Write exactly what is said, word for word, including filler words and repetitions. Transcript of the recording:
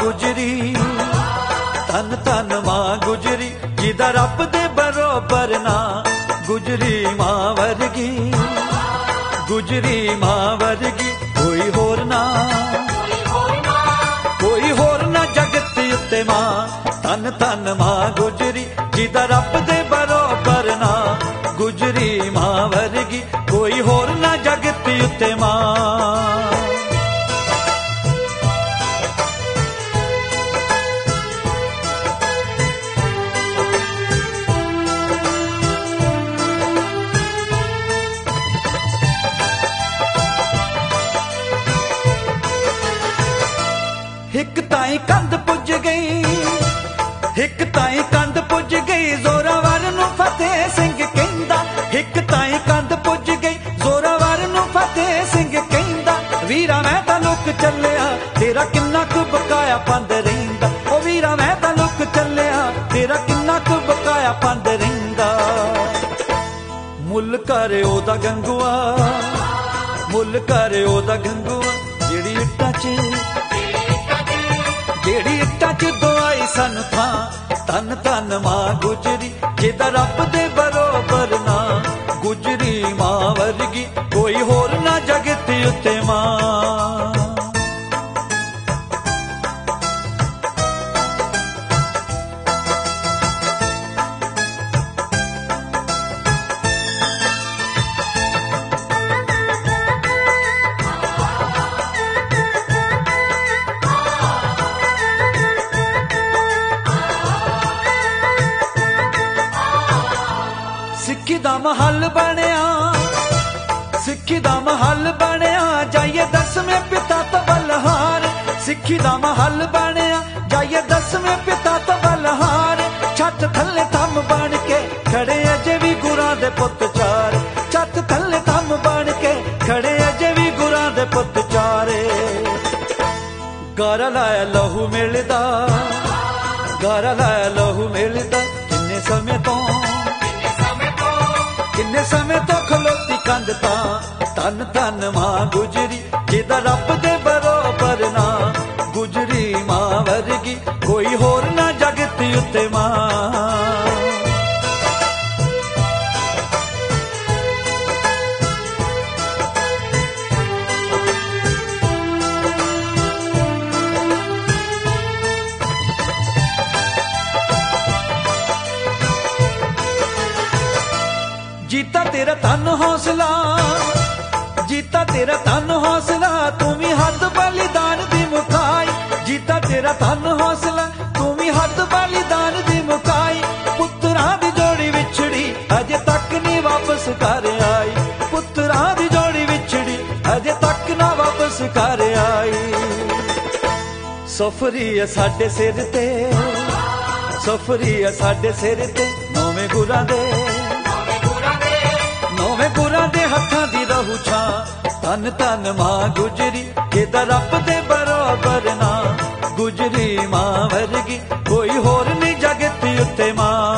गुजरी, धन धन मां गुजरी, जिदा रब दे बरोबर ना। गुजरी मां वर्गी, गुजरी मां वर्गी कोई होर ना, कोई होर ना जगत उत्ते मां। धन धन मां गुजरी, जिदा रब दे बरोबर ना। गुजरी मां वर्गी कोई होर ना जगत उत्ते मां। हिक ताई कंध पुज गई, हिक ताई कंध पुज गई, जोरावर नू फतेह सिंह कहंदा। हिक ताई कंध पुज गई, जोरावर नू फतेह सिंह कहंदा। वीरा मैं तां लुक चलिया, तेरा किन्ना कु बकाया पंद रहिंदा। ओ वीरा मैं तां लुक चलिया, तेरा किन्ना कु बकाया पंद रहिंदा। मुल करे ओदा गंगूआ, मुल करे ओदा गंगूआ, जेड़ी इट्टां च जेड़ी इट्टां च दुआई सन थां। धन धन मां गुजरी, जिदा रब दे बरोबर ना। गुजरी मां वर्गी कोई होर ना जगत उत्ते मां। सिक्खी दा महल बनिया, सिक्खी दा महल बनिया, जाइए दसवें पिता तो बलहार। सिक्खी दा महल बनिया, जाइए दसवें पिता तो बलहार। छत थल्ले थम बन के खड़े अजे भी गुरां दे पुत चार। छत थल्ले थम बन के खड़े अजे भी गुरां दे पुत चारे। गारा लाया लहू मिलदा, गारा लाया लहू मिलदा, किन्ने समय तो किन्ने समय तो खलोती कंध तां। धन धन मां गुजरी, जिदा रब दे बरोबर ना। गुजरी मां वर्गी कोई होर ना जगत उत्ते मां। जीता तेरा धन हौसला, जीता तेरा धन हौसला, तू भी हद बलिदान दी मुकाई। जीता तेरा धन हौसला, तू भी हद बलिदान दी मुकाई। पुत्तरां दी जोड़ी विछड़ी अजे तक नहीं वापस कर आई। पुत्तरां दी जोड़ी विछड़ी अजे तक ना वापस कर आई। सफरी है साडे सिर ते, सफरी है साडे सिर ते, नौवें गुरां दे, नौवें गुरां दे हत्थां दी रहू छां। धन धन मां गुजरी, जिदा रब दे बरोबर ना। गुजरी मां वर्गी कोई होर नहीं जगत उत्ते मां।